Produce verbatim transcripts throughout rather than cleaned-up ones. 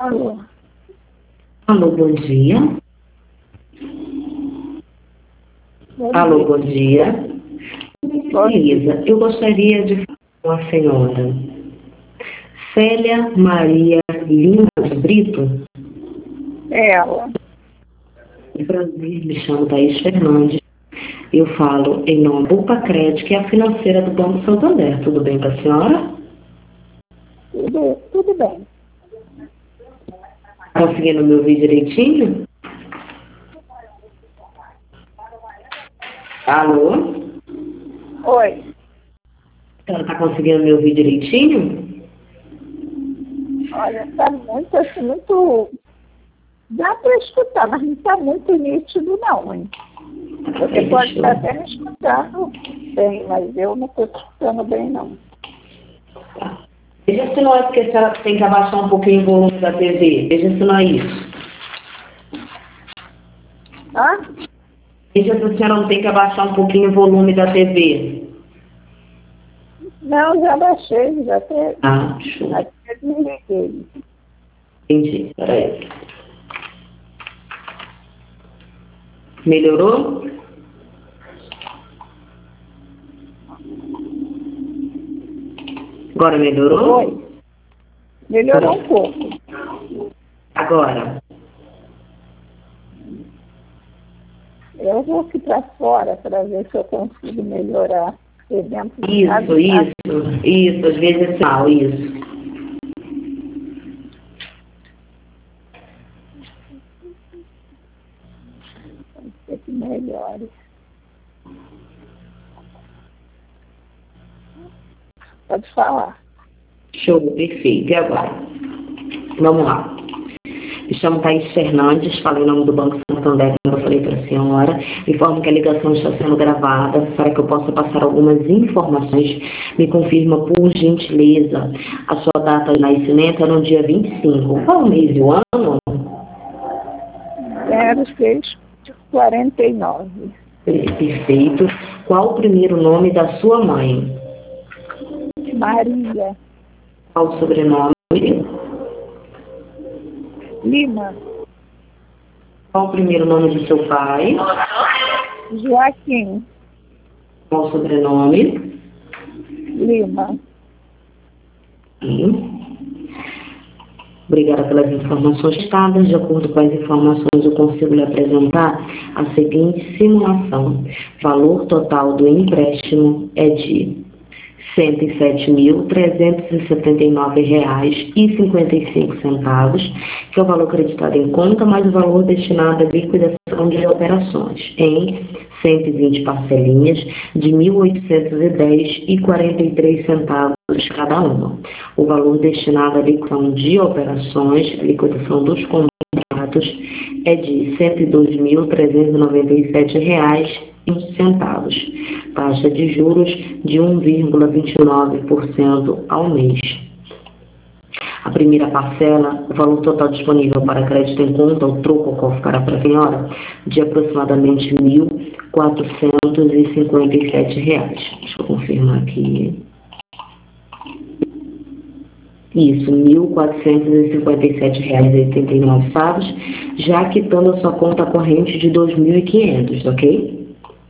Alô? Alô, bom dia. Bom Alô, dia. bom dia. Bom Elisa, eu gostaria de falar com a senhora Célia Maria Lima Brito. Ela. Prazer, me chamo Thaís Fernandes. Eu falo em nome do Umpacred, que é a financeira do Banco Santander. Tudo bem com a senhora? Tudo, tudo bem. Está conseguindo me ouvir direitinho? Alô? Oi. A senhora está conseguindo me ouvir direitinho? Olha, está muito, assim, muito... Dá para escutar, mas não está muito nítido, não, hein? Você Deixa pode eu- estar até me escutando bem, mas eu não estou escutando bem, não. Veja se não é porque a senhora tem que abaixar um pouquinho o volume da T V. Veja se não é isso. Hã? Veja se a senhora não tem que abaixar um pouquinho o volume da T V. Não, já baixei, já até, Ah, show. até desliguei. Entendi. Peraí. Melhorou? Agora melhorou? Oi. Melhorou um pouco. Agora. Eu vou aqui para fora para ver se eu consigo melhorar. Porque dentro de Isso, casa tá- isso. Isso, às vezes é sinal, isso. Pode ser que melhore. Pode falar. Show, perfeito. E agora? Vamos lá. Me chamo Thaís Fernandes, falo em nome do Banco Santander, como eu falei para a senhora. Informo que a ligação está sendo gravada para que eu possa passar algumas informações. Me confirma, por gentileza, a sua data de nascimento é no dia vinte e cinco. Qual o mês e o ano? zero seis quarenta e nove. Perfeito. Qual o primeiro nome da sua mãe? Maria Qual o sobrenome? Lima. Qual o primeiro nome do seu pai? Joaquim Qual o sobrenome? Lima. Sim. Obrigada pelas informações dadas. De acordo com as informações, eu consigo lhe apresentar a seguinte simulação. Valor total do empréstimo é de cento e sete mil, trezentos e setenta e nove reais e cinquenta e cinco centavos, que é o valor acreditado em conta, mais o valor destinado à liquidação de operações, em cento e vinte parcelinhas de mil oitocentos e dez reais e quarenta e três centavos cada uma. O valor destinado à liquidação de operações, a liquidação dos contratos, é de cento e dois mil, trezentos e noventa e sete reais e um centavos. Taxa de juros de um vírgula vinte e nove por cento ao mês. A primeira parcela, o valor total disponível para crédito em conta, o troco, qual ficará para a senhora, de aproximadamente mil quatrocentos e cinquenta e sete reais. Deixa eu confirmar aqui. Isso, mil quatrocentos e cinquenta e sete reais e oitenta e nove centavos, já quitando a sua conta corrente de dois mil e quinhentos, ok?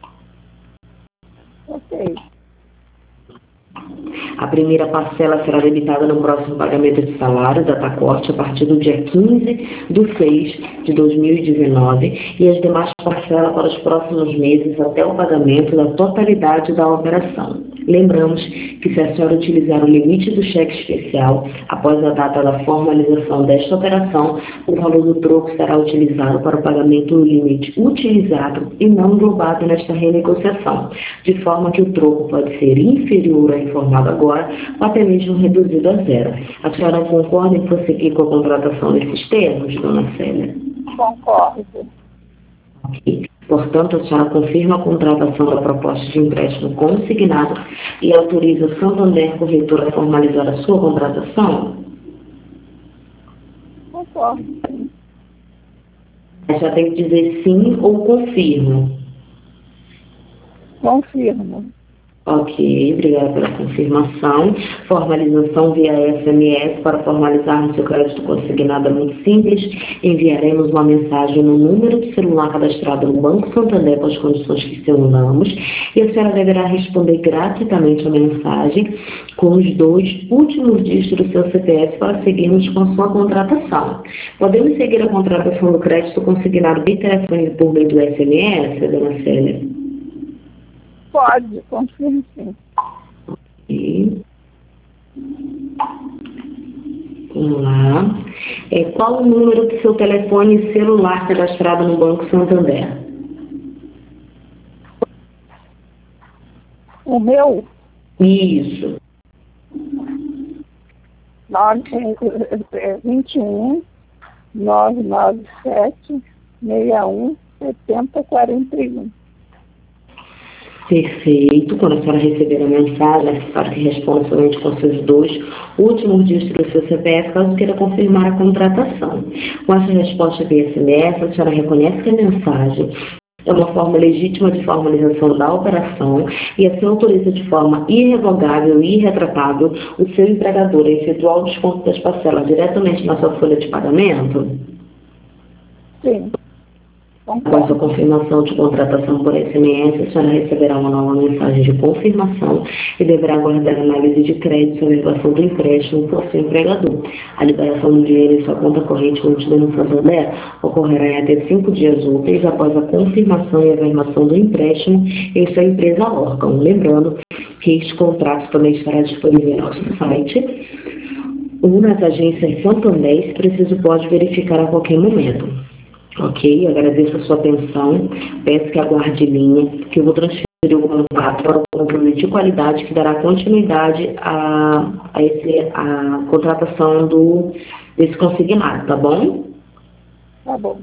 Ok. A primeira parcela será debitada no próximo pagamento de salário da Tacorte a partir do dia quinze de seis de dois mil e dezenove e as demais parcelas para os próximos meses até o pagamento da totalidade da operação. Lembramos que se a senhora utilizar o limite do cheque especial após a data da formalização desta operação, o valor do troco será utilizado para o pagamento do limite utilizado e não englobado nesta renegociação, de forma que o troco pode ser inferior ao informado agora ou até mesmo reduzido a zero. A senhora concorda em prosseguir com a contratação desses termos, dona Célia? Concordo. Ok. Portanto, a senhora confirma a contratação da proposta de empréstimo consignado e autoriza o Santander Corretora a formalizar a sua contratação? Concordo. A senhora tem que dizer sim ou confirmo. Confirmo. Ok, obrigada pela confirmação. Formalização via S M S. Para formalizar o seu crédito consignado é muito simples. Enviaremos uma mensagem no número de celular cadastrado no Banco Santander com as condições que simulamos e a senhora deverá responder gratuitamente a mensagem com os dois últimos dígitos do seu C P F para seguirmos com a sua contratação. Podemos seguir a contratação do crédito consignado via telefone por meio do S M S, dona Célia? Pode, confirme sim. E... Vamos lá. É, qual o número do seu telefone celular cadastrado no Banco Santander? O meu? Isso. vinte e um, nove nove sete, seis um, sete zero quatro um. Perfeito. Quando a senhora receber a mensagem, é necessário que responda somente com seus dois últimos dígitos do seu C P F, caso queira confirmar a contratação. Com essa resposta via S M S, a senhora reconhece que a mensagem é uma forma legítima de formalização da operação e assim autoriza de forma irrevogável e irretratável o seu empregador a efetuar o desconto das parcelas diretamente na sua folha de pagamento? Sim. Após a confirmação de contratação por S M S, a senhora receberá uma nova mensagem de confirmação e deverá aguardar a análise de crédito e averbação do empréstimo por seu empregador. A liberação do dinheiro em sua conta corrente mantida no Santander ocorrerá em até cinco dias úteis após a confirmação e averbação do empréstimo em sua empresa órgão. Lembrando que este contrato também estará disponível em nosso site ou nas agências Santander, se preciso pode verificar a qualquer momento. Ok, agradeço a sua atenção, peço que aguarde em linha, que eu vou transferir o contato para o controle de qualidade que dará continuidade a, a, esse, a contratação do, desse consignado, tá bom? Tá bom.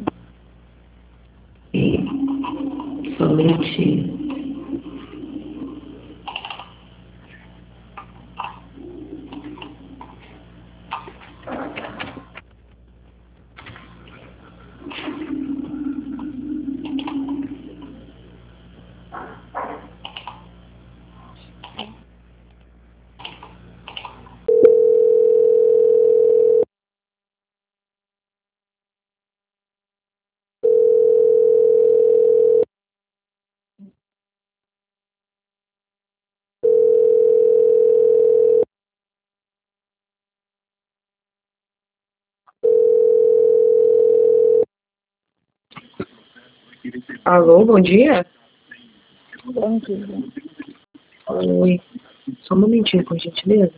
E somente... Alô, bom dia? Bom dia. Oi, só um momentinho, por gentileza.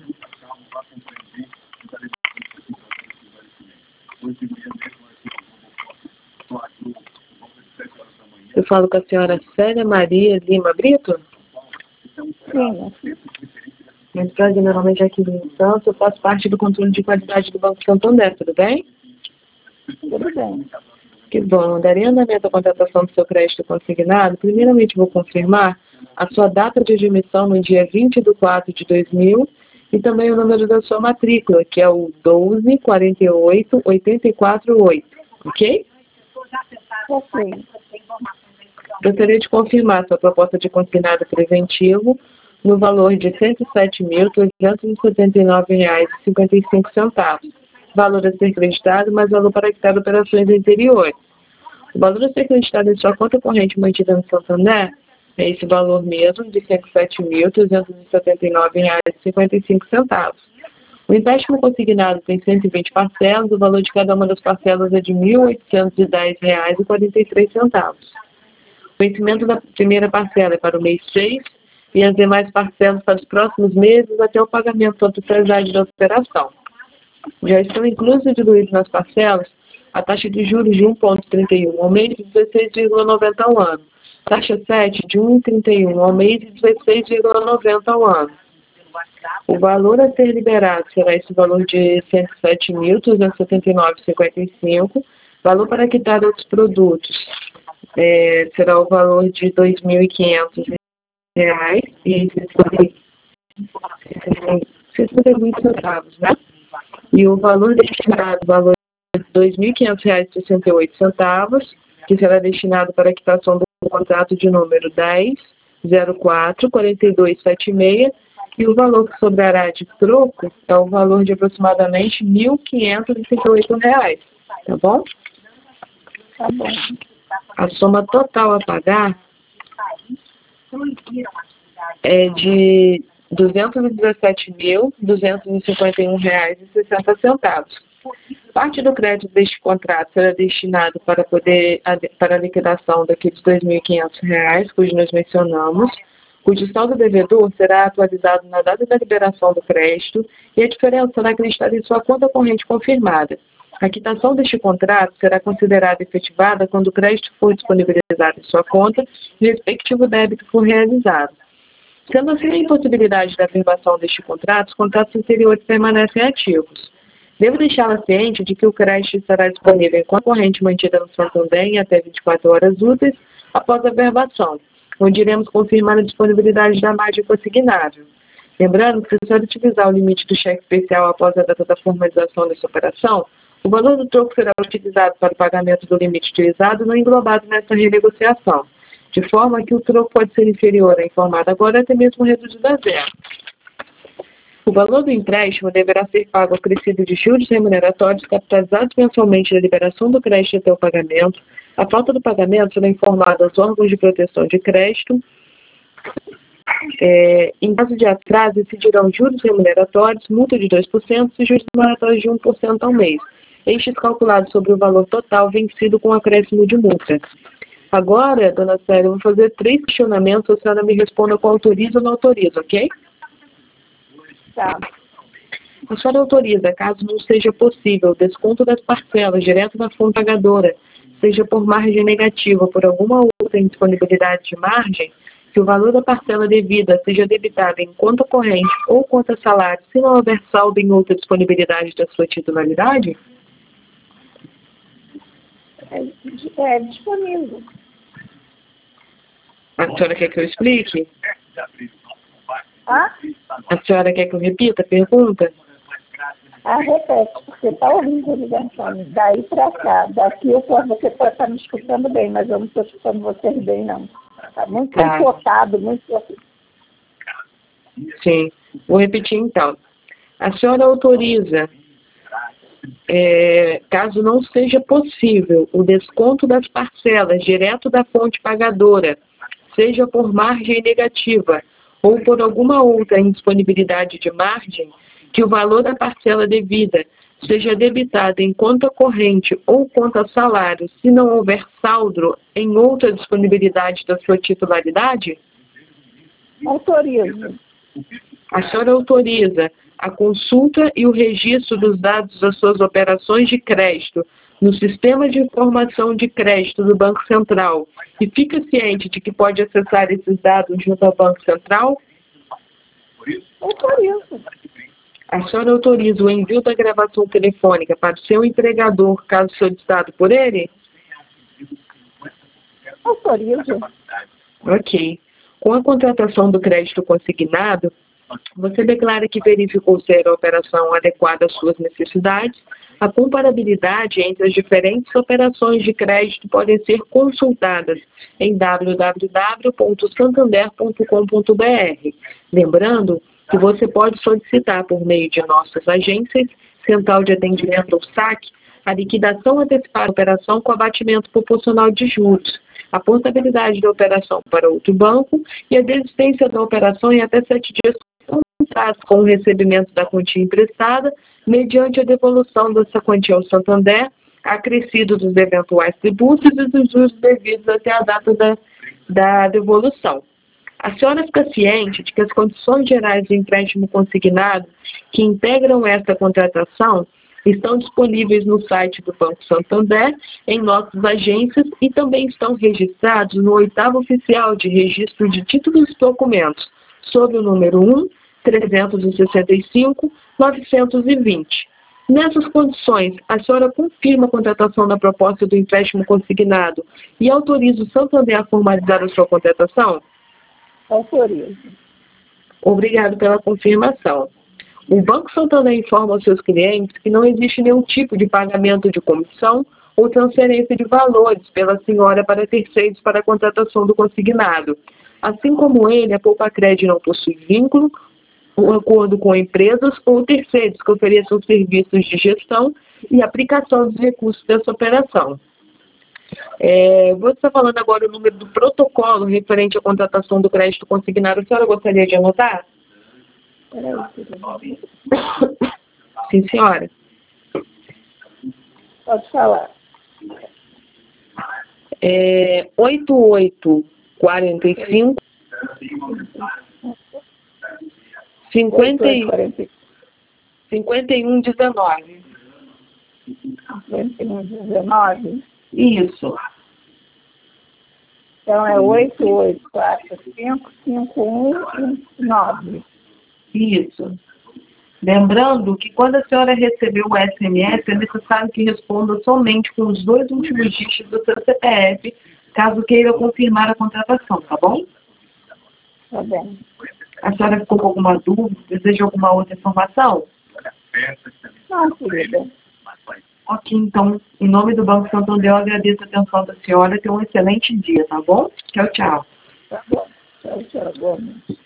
Eu falo com a senhora Célia Maria Lima Brito? Sim. Muito prazer, meu nome é Jaqueline Santos, eu faço parte do controle de qualidade do Banco Santander, tudo bem? Tudo bem. Que bom, daria andamento à contratação do seu crédito consignado. Primeiramente, vou confirmar a sua data de admissão no dia vinte de quatro de dois mil e também o número da sua matrícula, que é o doze, quarenta e oito, oitenta e quatro, oito, ok? Ok. Gostaria de confirmar sua proposta de consignado preventivo no valor de cento e sete mil, trezentos e setenta e nove reais e cinquenta e cinco centavos. Valor a ser creditado, mais valor para quitar operações anteriores. O valor a ser creditado em sua conta corrente mantida no Santander é esse valor mesmo, de cento e sete mil, trezentos e setenta e nove reais e cinquenta e cinco centavos. O empréstimo consignado tem cento e vinte parcelas, o valor de cada uma das parcelas é de mil oitocentos e dez reais e quarenta e três centavos. O vencimento da primeira parcela é para o mês seis e as demais parcelas para os próximos meses até o pagamento da totalidade da operação. Já estão inclusos e diluídos nas parcelas a taxa de juros de um vírgula trinta e um ao mês e dezesseis vírgula noventa ao ano. Taxa sete de um vírgula trinta e um ao mês e dezesseis vírgula noventa ao ano. O valor a ser liberado será esse valor de cento e sete mil, trezentos e setenta e nove reais e cinquenta e cinco centavos. Valor para quitar outros produtos é, será o valor de dois mil e quinhentos reais e sessenta e oito centavos, né? E o valor destinado, o valor de dois mil e quinhentos reais e sessenta e oito centavos, que será destinado para a quitação do contrato de número dez, zero quatro, quarenta e dois, setenta e seis, e o valor que sobrará de troco é o valor de aproximadamente mil quinhentos e cinquenta e oito reais, tá bom? Tá bom. A soma total a pagar é de duzentos e dezessete mil, duzentos e cinquenta e um reais e sessenta centavos. Parte do crédito deste contrato será destinado para, poder, para a liquidação daqueles dois mil e quinhentos reais, cujo nós mencionamos, cujo saldo devedor será atualizado na data da liberação do crédito e a diferença será acreditada em sua conta corrente confirmada. A quitação deste contrato será considerada efetivada quando o crédito for disponibilizado em sua conta e o respectivo débito for realizado. Sendo assim a impossibilidade da afirmação deste contrato, os contratos anteriores permanecem ativos. Devo deixá-la ciente de que o crédito estará disponível em conta corrente mantida no Santander em até vinte e quatro horas úteis após a verbação, onde iremos confirmar a disponibilidade da margem consignável. Lembrando que, se a senhora utilizar o limite do cheque especial após a data da formalização dessa operação, o valor do troco será utilizado para o pagamento do limite utilizado não englobado nessa renegociação, de forma que o troco pode ser inferior à informada agora até mesmo reduzido a zero. O valor do empréstimo deverá ser pago acrescido de juros remuneratórios capitalizados mensalmente na liberação do crédito até o pagamento. A falta do pagamento será informada aos órgãos de proteção de crédito. É, em caso de atraso, incidirão juros remuneratórios, multa de dois por cento e juros moratórios de um por cento ao mês. Estes calculados sobre o valor total vencido com acréscimo de multa. Agora, dona Célia, eu vou fazer três questionamentos, a senhora me responda com autoriza ou não autoriza, ok? Tá. A senhora autoriza, caso não seja possível, o desconto das parcelas direto da fonte pagadora, seja por margem negativa ou por alguma outra indisponibilidade de margem, que o valor da parcela devida seja debitado em conta corrente ou conta salário, se não houver saldo em outra disponibilidade da sua titularidade? É, é disponível. A senhora quer que eu explique? Ah? A senhora quer que eu repita a pergunta? Ah, repete, porque está horrível a ligação. Daí para cá. Daqui eu posso, você pode estar me escutando bem, mas eu não estou escutando vocês bem, não. Está muito Tá. cortado, muito... Sim. Vou repetir então. A senhora autoriza, é, caso não seja possível, o desconto das parcelas direto da fonte pagadora, seja por margem negativa ou por alguma outra indisponibilidade de margem, que o valor da parcela devida seja debitado em conta corrente ou conta salário, se não houver saldo em outra disponibilidade da sua titularidade? Autorizo. A senhora autoriza a consulta e o registro dos dados das suas operações de crédito no Sistema de Informação de Crédito do Banco Central e fica ciente de que pode acessar esses dados junto ao Banco Central? Autorizo. A senhora autoriza o envio da gravação telefônica para o seu empregador, caso solicitado por ele? Autorizo. Ok. Com a contratação do crédito consignado, você declara que verificou ser a operação adequada às suas necessidades. A comparabilidade entre as diferentes operações de crédito podem ser consultadas em w w w ponto santander ponto com ponto b r. Lembrando que você pode solicitar por meio de nossas agências, Central de Atendimento ou S A C, a liquidação antecipada da operação com abatimento proporcional de juros, a portabilidade da operação para outro banco e a desistência da operação em até sete dias com o recebimento da quantia emprestada, mediante a devolução dessa quantia ao Santander, acrescido dos eventuais tributos e dos juros devidos até a data da, da devolução. A senhora fica ciente de que as condições gerais do empréstimo consignado que integram esta contratação estão disponíveis no site do Banco Santander, em nossas agências e também estão registrados no oitavo oficial de registro de títulos e documentos, sob o número um, trezentos e sessenta e cinco, novecentos e vinte. Nessas condições, a senhora confirma a contratação da proposta do empréstimo consignado e autoriza o Santander a formalizar a sua contratação? Autorizo. Obrigado pela confirmação. O Banco Santander informa aos seus clientes que não existe nenhum tipo de pagamento de comissão ou transferência de valores pela senhora para terceiros para a contratação do consignado. Assim como ele, a Poupacred não possui vínculo, um acordo com empresas ou terceiros que ofereçam serviços de gestão e aplicação dos recursos dessa operação. É, você está falando agora o número do protocolo referente à contratação do crédito consignado. A senhora gostaria de anotar? Peraí, Sim, senhora. pode falar. É, oito oito quatro cinco cinquenta e um dezenove. cinquenta e um dezenove. Isso. Então é oito oito quatro cinco cinco um nove. Isso. Lembrando que quando a senhora receber o S M S, é necessário que responda somente com os dois últimos dígitos do seu C P F, caso queira confirmar a contratação, tá bom? Tá bem. A senhora ficou com alguma dúvida? Deseja alguma outra informação? Não, querida. Ok, então, em nome do Banco Santander, eu agradeço a atenção da senhora e tenha um excelente dia, tá bom? Tchau, tchau. Tá bom. Tchau, tchau. Boa noite.